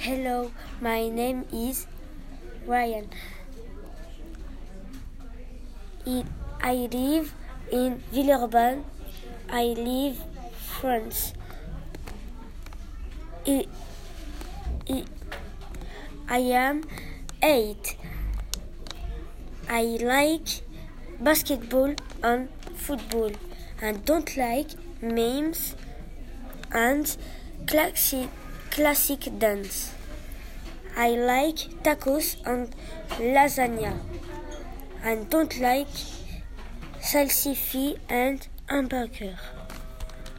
Hello, my name is Ryan. I live in Villeurbanne. I live France. I am 8. I like basketball and football and don't like memes and classic dance. I like tacos and lasagna and don't like salsify and hamburger.